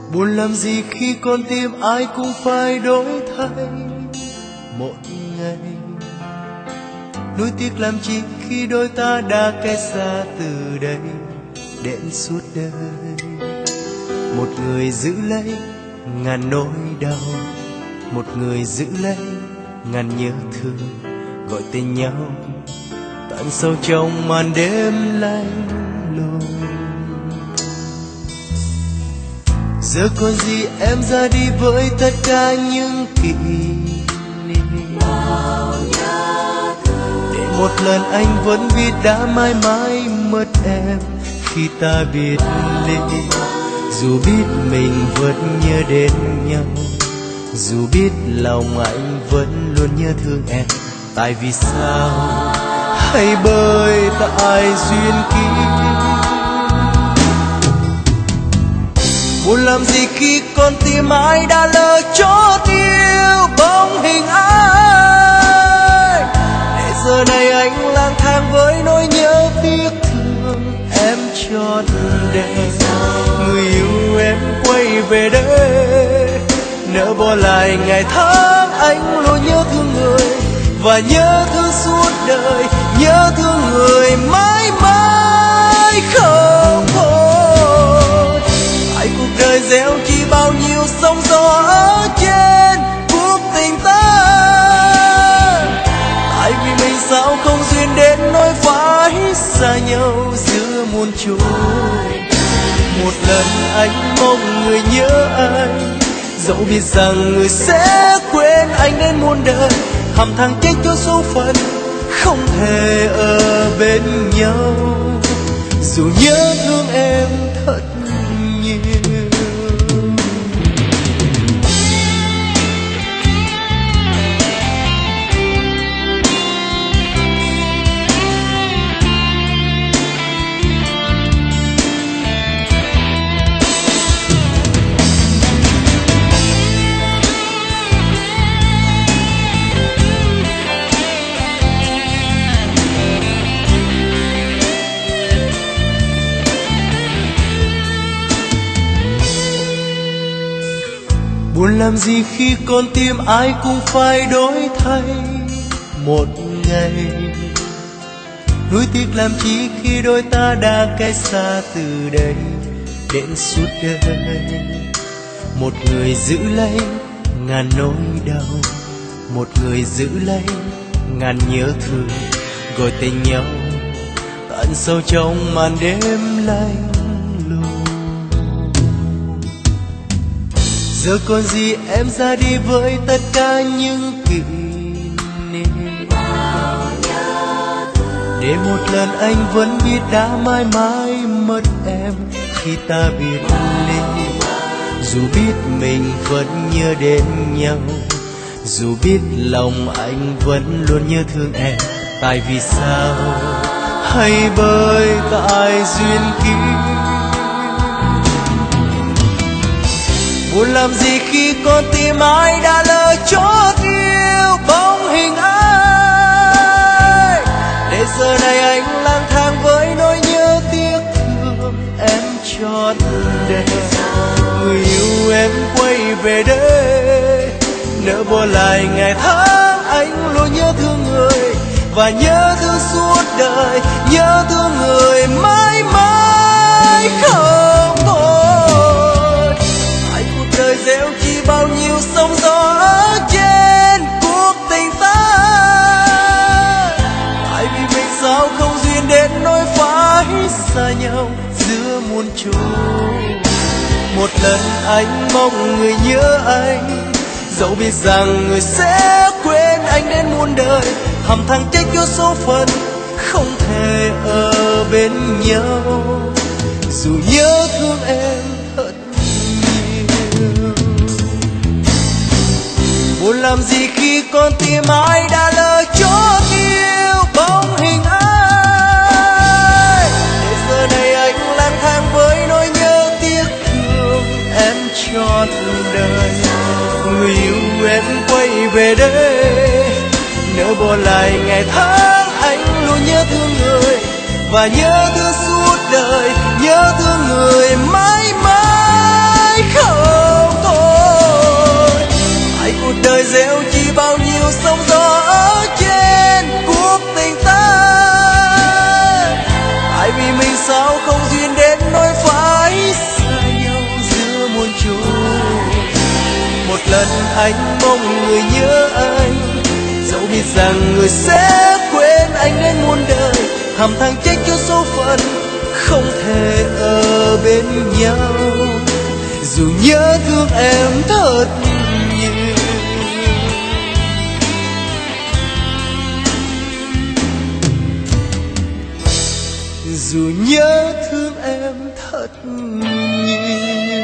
Buồn làm gì khi con tim ai cũng phải đổi thay một ngày. Nuối tiếc làm chi khi đôi ta đã cách xa từ đây đến suốt đời. Một người giữ lấy ngàn nỗi đau, một người giữ lấy ngàn nhớ thương, gọi tên nhau tận sâu trong màn đêm lạnh lùng. Giờ còn gì em ra đi với tất cả những kỷ niệm, để một lần anh vẫn biết đã mãi mãi mất em khi ta biệt ly. Dù biết mình vẫn nhớ đến nhau, dù biết lòng anh vẫn luôn nhớ thương em, tại vì sao? Hay bởi tại duyên kiếp. Buồn làm gì khi con tim ai đã lỡ chót yêu bóng hình ai, để giờ này anh lang thang với nỗi nhớ tiếc thương em trọn đời. Người yêu em quay về đây, nỡ bỏ lại ngày tháng anh luôn nhớ thương người, và nhớ thương suốt đời, nhớ thương người mãi mãi không thôi. Tại cuộc đời gieo chỉ bao nhiêu sóng gió ở trên cuộc tình ta, tại vì mình sao không duyên đến nỗi phải xa nhau giữa muôn trùng. Một lần anh mong người nhớ anh, dẫu biết rằng người sẽ quên anh đến muôn đời. Hầm thằng chết cho số phận không thể ở bên nhau, dù nhớ thương em thật nhiều. Buồn làm gì khi con tim ai cũng phải đổi thay một ngày. Nuối tiếc làm chi khi đôi ta đã cách xa từ đây đến suốt đời. Một người giữ lấy ngàn nỗi đau, một người giữ lấy ngàn nhớ thương, gọi tên nhau tận sâu trong màn đêm lạnh. Giờ còn gì em ra đi với tất cả những kỷ niệm, để một lần anh vẫn biết đã mãi mãi mất em khi ta biệt ly. Dù biết mình vẫn nhớ đến nhau, dù biết lòng anh vẫn luôn nhớ thương em, tại vì sao? Hay bởi tại duyên kiếp. Buồn làm gì khi con tim ai đã lỡ chót yêu bóng hình ai, để giờ này anh lang thang với nỗi nhớ tiếc thương em trọn đời. Người yêu em quay về đây, nỡ bỏ lại ngày tháng anh luôn nhớ thương người, và nhớ thương suốt đời, nhớ thương người mãi mãi không thôi. Tại cuộc đời gieo chỉ bao nhiêu sóng gió ở trên cuộc tình ta, tại vì mình sao không duyên đến nỗi phải xa nhau giữa muôn trùng. Một lần anh mong người nhớ anh, dẫu biết rằng người sẽ quên anh đến muôn đời. Hầm thằng chết cho số phận không thể ở bên nhau, dù nhớ thương em thật nhiều. Buồn làm gì khi con tim ai đã lỡ chót yêu bóng hình ai, để giờ này anh lang thang với nỗi nhớ tiếc thương em trọn đời. Người yêu em quay về đây, nỡ bỏ lại ngày tháng anh luôn nhớ thương người, và nhớ thương suốt đời, nhớ thương người mãi mãi không lần anh mong người nhớ anh, dẫu biết rằng người sẽ quên anh đến muôn đời. Thầm than trách cho số phận không thể ở bên nhau, dù nhớ thương em thật nhiều. Dù nhớ thương em thật nhiều.